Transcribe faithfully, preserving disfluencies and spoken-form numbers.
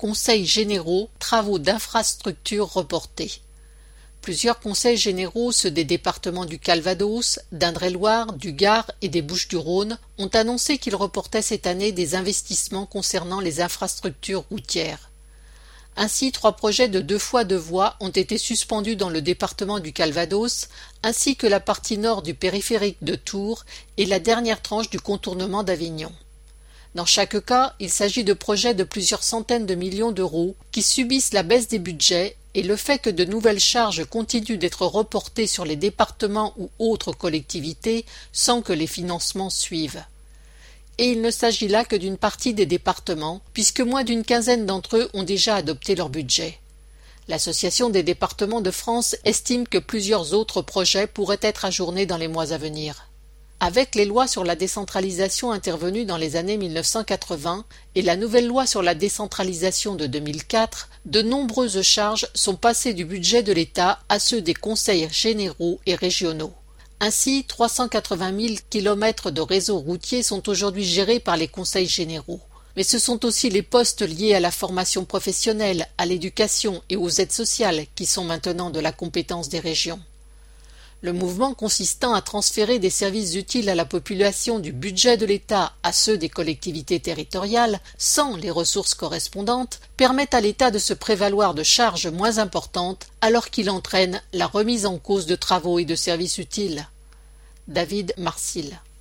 conseils généraux, travaux d'infrastructures reportés. Plusieurs conseils généraux, ceux des départements du Calvados, d'Indre-et-Loire, du Gard et des Bouches-du-Rhône, ont annoncé qu'ils reportaient cette année des investissements concernant les infrastructures routières. Ainsi, trois projets de deux fois deux voies ont été suspendus dans le département du Calvados, ainsi que la partie nord du périphérique de Tours et la dernière tranche du contournement d'Avignon. Dans chaque cas, il s'agit de projets de plusieurs centaines de millions d'euros qui subissent la baisse des budgets et le fait que de nouvelles charges continuent d'être reportées sur les départements ou autres collectivités sans que les financements suivent. Et il ne s'agit là que d'une partie des départements, puisque moins d'une quinzaine d'entre eux ont déjà adopté leur budget. L'Association des départements de France estime que plusieurs autres projets pourraient être ajournés dans les mois à venir. Avec les lois sur la décentralisation intervenues dans les années mille neuf cent quatre-vingts et la nouvelle loi sur la décentralisation de deux mille quatre, de nombreuses charges sont passées du budget de l'État à ceux des conseils généraux et régionaux. Ainsi, trois cent quatre-vingt mille kilomètres de réseaux routiers sont aujourd'hui gérés par les conseils généraux. Mais ce sont aussi les postes liés à la formation professionnelle, à l'éducation et aux aides sociales qui sont maintenant de la compétence des régions. Le mouvement consistant à transférer des services utiles à la population du budget de l'État à ceux des collectivités territoriales, sans les ressources correspondantes, permet à l'État de se prévaloir de charges moins importantes alors qu'il entraîne la remise en cause de travaux et de services utiles. David Marcil.